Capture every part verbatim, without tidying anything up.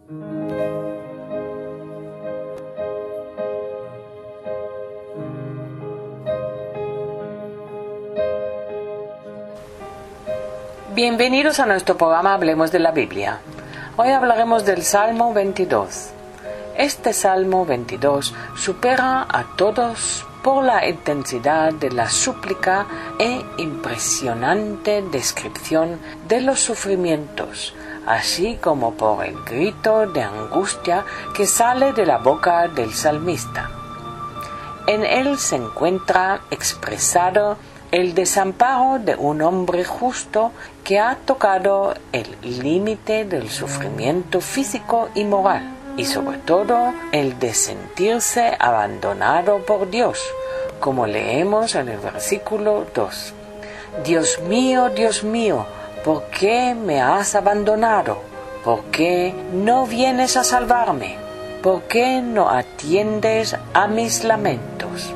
Bienvenidos a nuestro programa Hablemos de la Biblia. Hoy hablaremos del Salmo veintidós. Este Salmo veintidós supera a todos por la intensidad de la súplica e impresionante descripción de los sufrimientos, así como por el grito de angustia que sale de la boca del salmista. En él se encuentra expresado el desamparo de un hombre justo que ha tocado el límite del sufrimiento físico y moral, y sobre todo el de sentirse abandonado por Dios, como leemos en el versículo dos. Dios mío, Dios mío, ¿por qué me has abandonado? ¿Por qué no vienes a salvarme? ¿Por qué no atiendes a mis lamentos?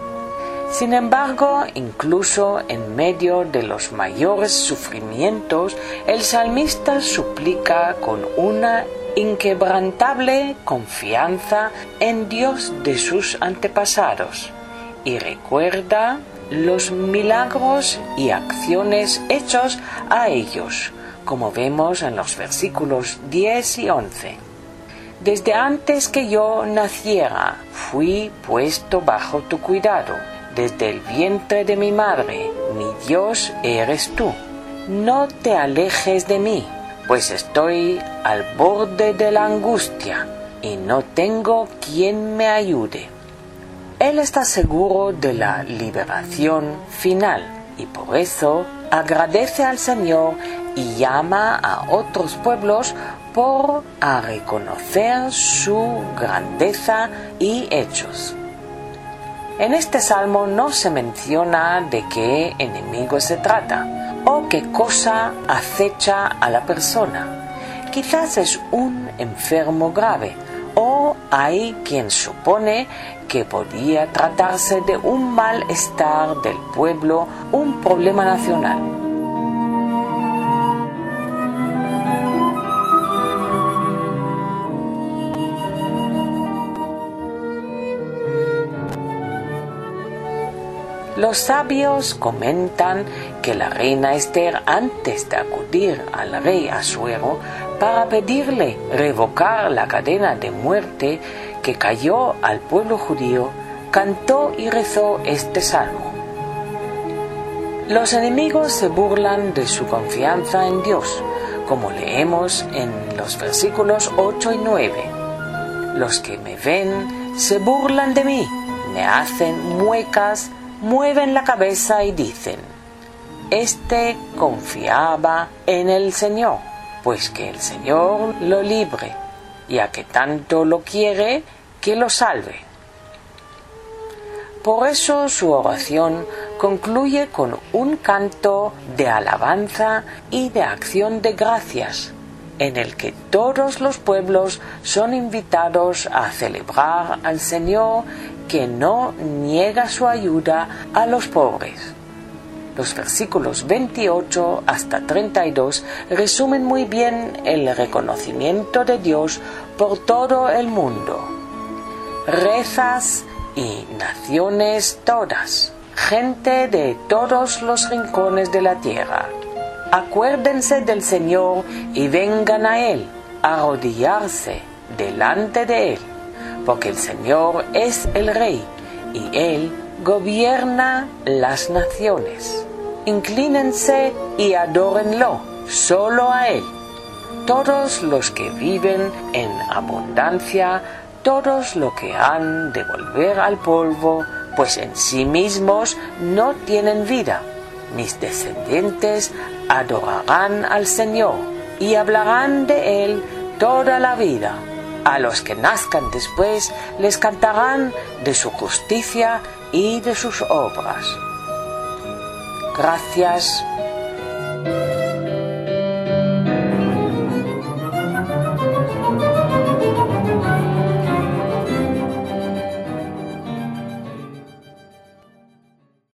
Sin embargo, incluso en medio de los mayores sufrimientos, el salmista suplica con una inquebrantable confianza en Dios de sus antepasados y recuerda los milagros y acciones hechos a ellos, como vemos en los versículos diez y once. Desde antes que yo naciera, fui puesto bajo tu cuidado. Desde el vientre de mi madre, mi Dios eres tú. No te alejes de mí, pues estoy al borde de la angustia y no tengo quien me ayude. Él está seguro de la liberación final y por eso agradece al Señor y llama a otros pueblos por a reconocer su grandeza y hechos. En este salmo no se menciona de qué enemigo se trata o qué cosa acecha a la persona. Quizás es un enfermo grave o hay quien supone que podía tratarse de un malestar del pueblo, un problema nacional. Los sabios comentan que la reina Esther, antes de acudir al rey Asuero para pedirle revocar la cadena de muerte que cayó al pueblo judío, cantó y rezó este salmo. Los enemigos se burlan de su confianza en Dios, como leemos en los versículos ocho y nueve. Los que me ven se burlan de mí, me hacen muecas, mueven la cabeza y dicen: Este confiaba en el Señor, pues que el Señor lo libre, ya que tanto lo quiere, que lo salve. Por eso su oración concluye con un canto de alabanza y de acción de gracias, en el que todos los pueblos son invitados a celebrar al Señor que no niega su ayuda a los pobres. Los versículos veintiocho hasta treinta y dos resumen muy bien el reconocimiento de Dios por todo el mundo. Rezas y naciones todas, gente de todos los rincones de la tierra, acuérdense del Señor y vengan a Él, a arrodillarse delante de Él, porque el Señor es el Rey y Él gobierna las naciones. Inclínense y adórenlo, solo a Él. Todos los que viven en abundancia, todos los que han de volver al polvo, pues en sí mismos no tienen vida. Mis descendientes adorarán al Señor y hablarán de Él toda la vida. A los que nazcan después les cantarán de su justicia y de sus obras. Gracias.